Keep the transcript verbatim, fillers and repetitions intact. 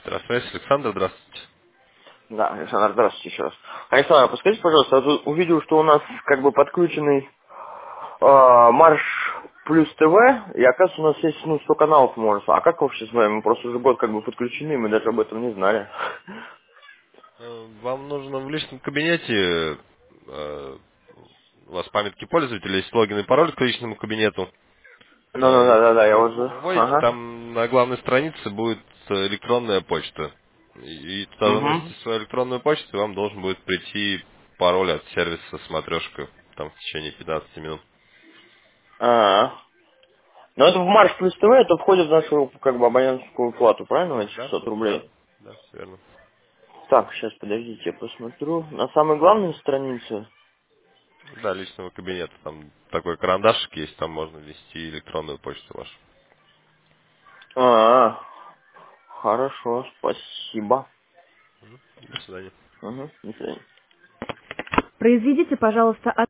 Мастер-связь, Александр, здравствуйте. Да, Александр, здравствуйте еще раз. Александр, подскажите, пожалуйста, я тут увидел, что у нас как бы подключенный э, Марш плюс ТВ, и оказывается у нас есть ну, сто каналов может. А как вообще с вами? Мы просто уже год как бы подключены, мы даже об этом не знали. Э, Вам нужно в личном кабинете, э, у вас памятки пользователя, есть логин и пароль к личному кабинету. Ну, ну, Э, да, да, да, я вы уже. его вводите, Ага. там на главной странице будет э, электронная почта. И и туда Угу. заносите свою электронную почту, и вам должен будет прийти пароль от сервиса «Смотрешка» там в течение пятнадцати минут. А. Но это в Марш плюс ТВ, это входит в нашу как бы абонентскую плату, правильно, на эти Да, шестьсот да, рублей? да, все верно. Так, сейчас подождите, я посмотрю. На самой главной странице. Да, личного кабинета. Там такой карандашик есть, там можно ввести электронную почту вашу. А, хорошо, спасибо. До свидания. Угу, до свидания. Произведите, пожалуйста,